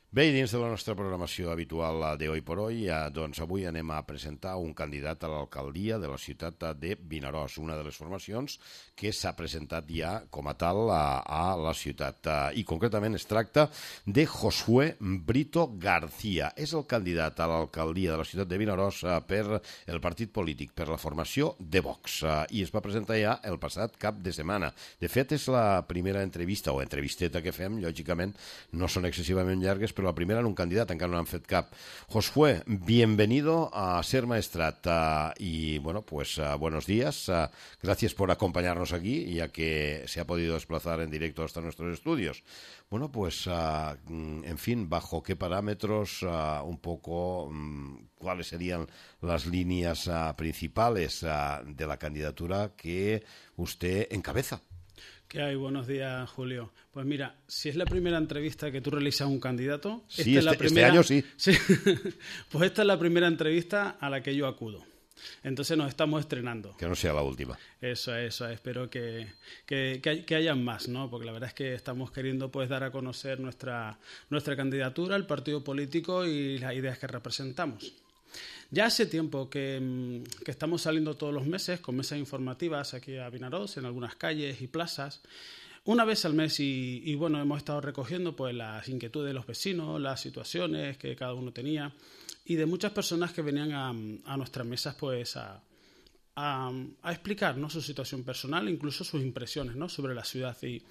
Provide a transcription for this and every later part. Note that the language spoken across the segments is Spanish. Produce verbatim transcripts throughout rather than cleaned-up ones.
Bé, i dins de la nostra programació habitual de Hoy por Hoy, eh, doncs avui anem a presentar un candidat a l'alcaldia de la ciutat de Vinaròs, una de les formacions que s'ha presentat ja com a tal a, a la ciutat. I concretament es tracta de Josué Brito García. És el candidat a l'alcaldia de la ciutat de Vinaròs per el partit polític, per la formació de Vox, i es va presentar ja el passat cap de setmana. De fet, és la primera entrevista o entrevisteta que fem, lògicament no són excessivament llargues, pero la primera en un candidato, encara no han fet cap. Josué, bienvenido a Ser Maestrat. Uh, y bueno, pues uh, buenos días. Uh, gracias por acompañarnos aquí, ya que se ha podido desplazar en directo hasta nuestros estudios. Bueno, pues, uh, en fin, ¿bajo qué parámetros, uh, un poco, um, cuáles serían las líneas uh, principales uh, de la candidatura que usted encabeza? ¿Qué hay? Buenos días, Julio. Pues mira, si es la primera entrevista que tú realizas a un candidato... Sí, esta este, es la primera, este año sí. sí. Pues esta es la primera entrevista a la que yo acudo. Entonces nos estamos estrenando. Que no sea la última. Eso es, eso es. Espero que, que, que, hay, que hayan más, ¿no? Porque la verdad es que estamos queriendo pues dar a conocer nuestra, nuestra candidatura, el partido político y las ideas que representamos. Ya hace tiempo que, que estamos saliendo todos los meses con mesas informativas aquí a Vinaròs, en algunas calles y plazas, una vez al mes y, y bueno, hemos estado recogiendo pues las inquietudes de los vecinos, las situaciones que cada uno tenía y de muchas personas que venían a, a nuestras mesas pues a, a, a explicar, ¿no?, su situación personal, incluso sus impresiones, ¿no?, sobre la ciudad. Y,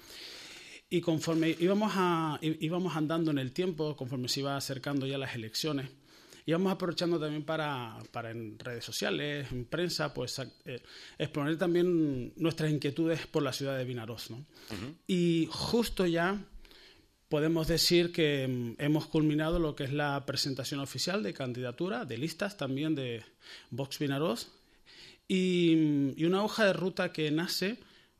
y conforme íbamos, a, íbamos andando en el tiempo, conforme se iba acercando ya las elecciones, y vamos aprovechando también para, para en redes sociales, en prensa, pues eh, exponer también nuestras inquietudes por la ciudad de Vinaròs, ¿no? Uh-huh. Y justo ya podemos decir que um, hemos culminado lo que es la presentación oficial de candidatura, de listas también de Vox Vinaròs, y, y una hoja de ruta que nace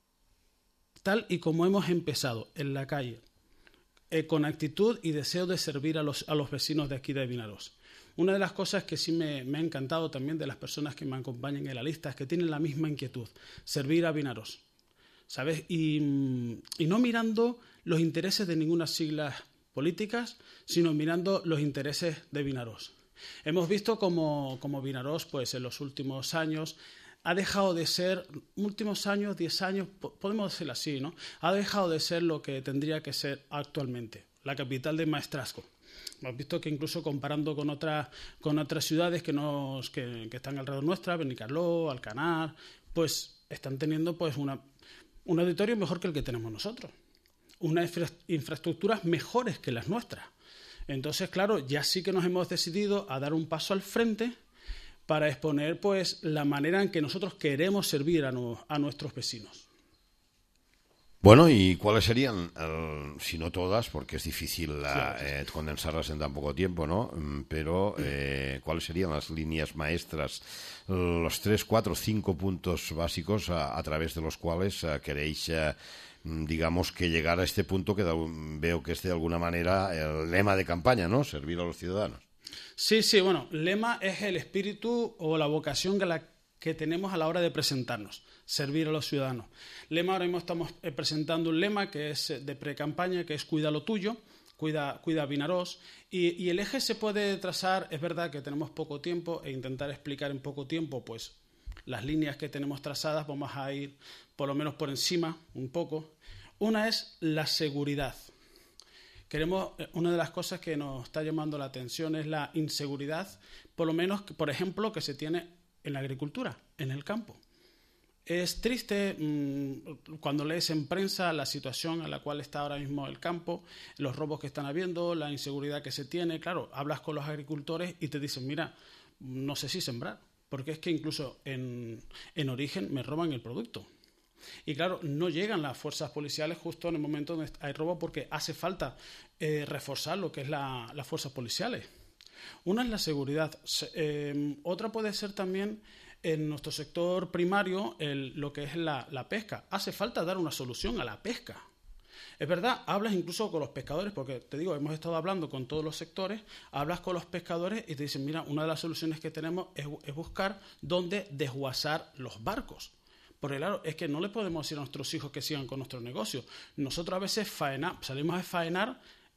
tal y como hemos empezado, en la calle, eh, con actitud y deseo de servir a los, a los vecinos de aquí de Vinaròs. Una de las cosas que sí me, me ha encantado también de las personas que me acompañan en la lista es que tienen la misma inquietud, servir a Vinaròs, ¿sabes? Y, y no mirando los intereses de ninguna siglas políticas, sino mirando los intereses de Vinaròs. Hemos visto como, como Vinaròs, pues en los últimos años, ha dejado de ser, últimos años, diez años, podemos decirlo así, ¿no? Ha dejado de ser lo que tendría que ser actualmente, la capital del maestrazgo. Hemos visto que incluso comparando con otras con otras ciudades que nos que, que están alrededor nuestra, Benicarló, Alcanar, pues están teniendo pues una un auditorio mejor que el que tenemos nosotros, unas infra, infraestructuras mejores que las nuestras. Entonces, claro, ya sí que nos hemos decidido a dar un paso al frente para exponer pues la manera en que nosotros queremos servir a, no, a nuestros vecinos. Bueno, ¿y cuáles serían, eh, si no todas, porque es difícil eh, condensarlas en tan poco tiempo, ¿no? Pero eh, cuáles serían las líneas maestras, los tres, cuatro, cinco puntos básicos a, a través de los cuales eh, queréis, eh, digamos, que llegar a este punto que da, veo que es de alguna manera el lema de campaña, ¿no? Servir a los ciudadanos. Sí, sí, bueno, lema es el espíritu o la vocación que la que tenemos a la hora de presentarnos, servir a los ciudadanos. Lema, ahora mismo estamos presentando un lema que es de pre-campaña, que es cuida lo tuyo, cuida, cuida Vinaròs, y, y el eje se puede trazar, es verdad que tenemos poco tiempo e intentar explicar en poco tiempo pues las líneas que tenemos trazadas, vamos a ir por lo menos por encima un poco. Una es la seguridad. Queremos, una de las cosas que nos está llamando la atención es la inseguridad, por lo menos, por ejemplo, que se tiene en la agricultura, en el campo. Es triste mmm, cuando lees en prensa la situación en la cual está ahora mismo el campo, los robos que están habiendo, la inseguridad que se tiene. Claro, hablas con los agricultores y te dicen, mira, no sé si sembrar, porque es que incluso en, en origen me roban el producto. Y claro, no llegan las fuerzas policiales justo en el momento donde hay robo porque hace falta eh, reforzar lo que es la, las fuerzas policiales. Una es la seguridad. Eh, otra puede ser también en nuestro sector primario el, lo que es la, la pesca. Hace falta dar una solución a la pesca. Es verdad, hablas incluso con los pescadores, porque te digo, hemos estado hablando con todos los sectores, hablas con los pescadores y te dicen, mira, una de las soluciones que tenemos es, es buscar dónde desguazar los barcos. Porque claro, es que no le podemos decir a nuestros hijos que sigan con nuestro negocio. Nosotros a veces faena, salimos a faenar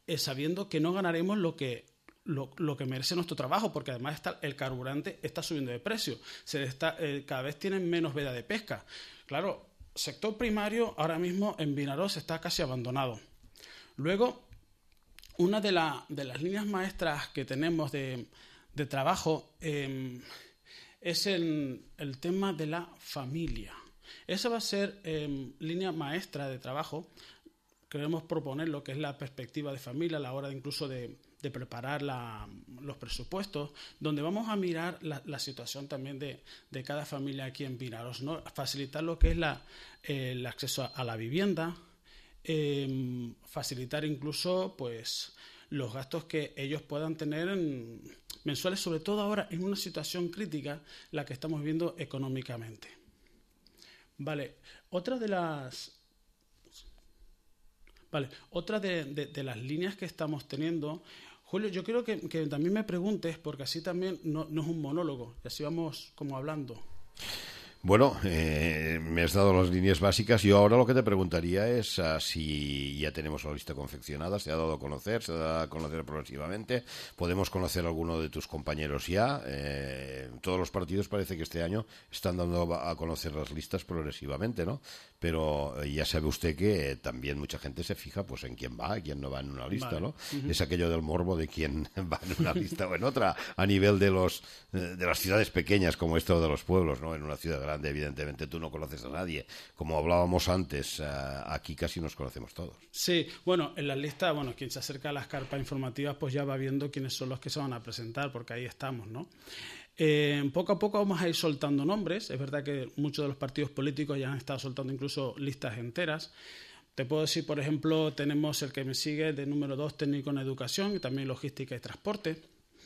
eh, sabiendo que no ganaremos lo que, lo, lo que merece nuestro trabajo, porque además está, el carburante está subiendo de precio, se está, eh, cada vez tienen menos veda de pesca. Claro, sector primario ahora mismo en Vinaròs está casi abandonado. Luego, una de, la, de las líneas maestras que tenemos de, de trabajo eh, es el, el tema de la familia. Esa va a ser eh, línea maestra de trabajo. Queremos proponer lo que es la perspectiva de familia a la hora de incluso de, de preparar la, los presupuestos, donde vamos a mirar la, la situación también de, de cada familia aquí en Vinaròs, ¿no? Facilitar lo que es la, eh, el acceso a, a la vivienda, eh, facilitar incluso pues los gastos que ellos puedan tener en, mensuales, sobre todo ahora en una situación crítica la que estamos viendo económicamente. Vale, otra de las vale, otra de, de, de las líneas que estamos teniendo, Julio, yo quiero que, que también me preguntes, porque así también no, no es un monólogo, y así vamos como hablando. Bueno, eh, me has dado las líneas básicas. Yo ahora lo que te preguntaría es uh, si ya tenemos la lista confeccionada, se ha dado a conocer, se ha dado a conocer progresivamente. Podemos conocer a alguno de tus compañeros ya. Eh, todos los partidos parece que este año están dando a conocer las listas progresivamente, ¿no? Pero eh, ya sabe usted que eh, también mucha gente se fija pues en quién va, quién no va en una lista, vale. ¿no? Uh-huh. Es aquello del morbo de quién va en una lista o en otra, a nivel de los eh, de las ciudades pequeñas como esto de los pueblos, ¿no? En una ciudad grande evidentemente tú no conoces a nadie. Como hablábamos antes, uh, aquí casi nos conocemos todos. Sí, bueno, en la lista, bueno, quien se acerca a las carpas informativas pues ya va viendo quiénes son los que se van a presentar, porque ahí estamos, ¿no? Eh, poco a poco vamos a ir soltando nombres. Es verdad que muchos de los partidos políticos ya han estado soltando incluso listas enteras. Te puedo decir, por ejemplo, tenemos el que me sigue de número dos, técnico en educación y también logística y transporte.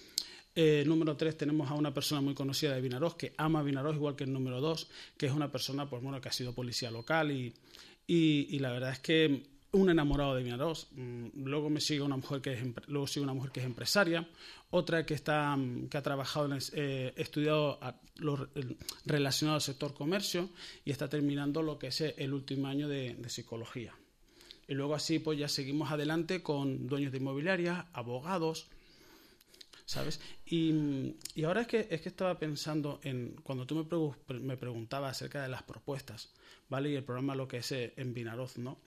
Eh, número tres, tenemos a una persona muy conocida de Vinaròs que ama Vinaròs, igual que el número dos, que es una persona pues bueno que ha sido policía local y, y, y la verdad es que un enamorado de Vinaròs. Mm, luego me sigue una mujer que es luego sigue una mujer que es empresaria, otra que está que ha trabajado, en, eh, estudiado a, lo, el, relacionado al sector comercio y está terminando lo que es el último año de, de psicología. Y luego así pues ya seguimos adelante con dueños de inmobiliarias, abogados, ¿sabes? Y, y ahora es que, es que estaba pensando en, cuando tú me, pre- me preguntabas acerca de las propuestas, ¿vale? Y el programa lo que es en Vinaròs, ¿no?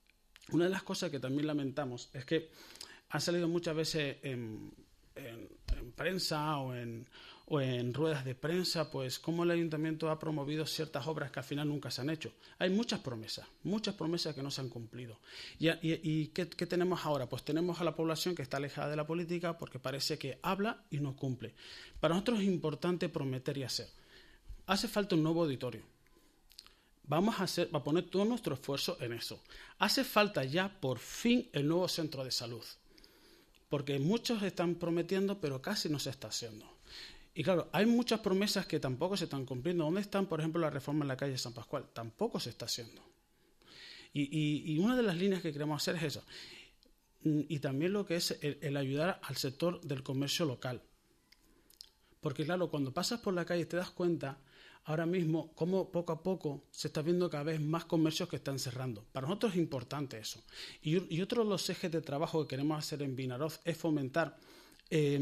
Una de las cosas que también lamentamos es que han salido muchas veces en, en, en prensa o en, o en ruedas de prensa, pues cómo el ayuntamiento ha promovido ciertas obras que al final nunca se han hecho. Hay muchas promesas, muchas promesas que no se han cumplido. ¿Y, y, y ¿qué, qué tenemos ahora? Pues tenemos a la población que está alejada de la política porque parece que habla y no cumple. Para nosotros es importante prometer y hacer. Hace falta un nuevo auditorio. Vamos a, hacer, a poner todo nuestro esfuerzo en eso. Hace falta ya por fin el nuevo centro de salud. Porque muchos están prometiendo, pero casi no se está haciendo. Y claro, hay muchas promesas que tampoco se están cumpliendo. ¿Dónde están, por ejemplo, la reforma en la calle San Pascual? Tampoco se está haciendo. Y, y, y una de las líneas que queremos hacer es eso. Y también lo que es el, el ayudar al sector del comercio local. Porque claro, cuando pasas por la calle te das cuenta ahora mismo cómo poco a poco se está viendo cada vez más comercios que están cerrando. Para nosotros es importante eso. Y, y otro de los ejes de trabajo que queremos hacer en Vinaròs es fomentar eh,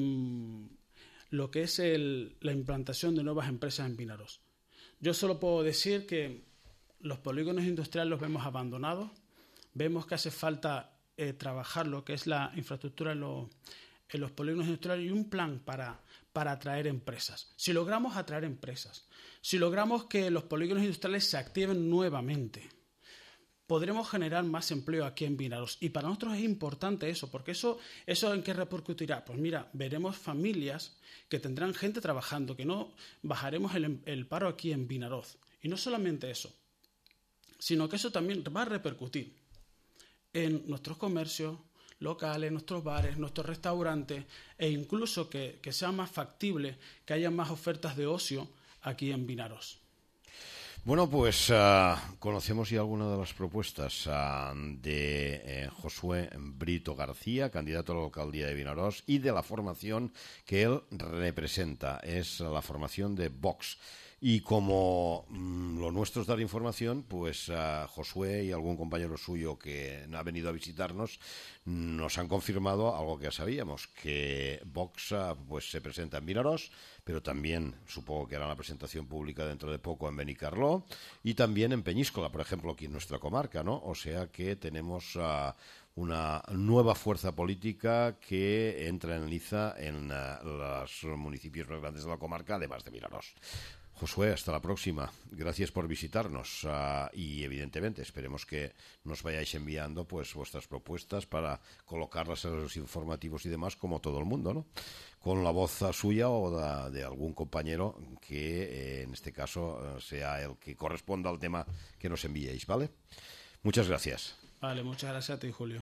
lo que es el, la implantación de nuevas empresas en Vinaròs. Yo solo puedo decir que los polígonos industriales los vemos abandonados, vemos que hace falta eh, trabajar lo que es la infraestructura en los, en los polígonos industriales y un plan para, para atraer empresas. Si logramos atraer empresas, si logramos que los polígonos industriales se activen nuevamente, podremos generar más empleo aquí en Vinaròs. Y para nosotros es importante eso, porque eso, eso ¿en qué repercutirá? Pues mira, veremos familias que tendrán gente trabajando, que no bajaremos el, el paro aquí en Vinaròs. Y no solamente eso, sino que eso también va a repercutir en nuestros comercios locales, nuestros bares, nuestros restaurantes, e incluso que, que sea más factible que haya más ofertas de ocio aquí en Vinaròs. Bueno, pues uh, conocemos ya algunas de las propuestas uh, de eh, Josué Brito García, candidato a la alcaldía de Vinaròs, y de la formación que él representa, es la formación de Vox. Y como mmm, lo nuestro es dar información, pues uh, Josué y algún compañero suyo que ha venido a visitarnos nos han confirmado algo que ya sabíamos, que Vox uh, pues se presenta en Vinaròs, pero también supongo que hará la presentación pública dentro de poco en Benicarló y también en Peñíscola, por ejemplo, aquí en nuestra comarca, ¿no? O sea que tenemos uh, una nueva fuerza política que entra en liza en uh, los municipios más grandes de la comarca, además de Vinaròs. Josué, hasta la próxima. Gracias por visitarnos uh, y evidentemente esperemos que nos vayáis enviando pues vuestras propuestas para colocarlas en los informativos y demás como todo el mundo, ¿no? Con la voz suya o de, de algún compañero que eh, en este caso uh, sea el que corresponda al tema que nos enviéis, ¿vale? Muchas gracias. Vale, muchas gracias a ti, Julio.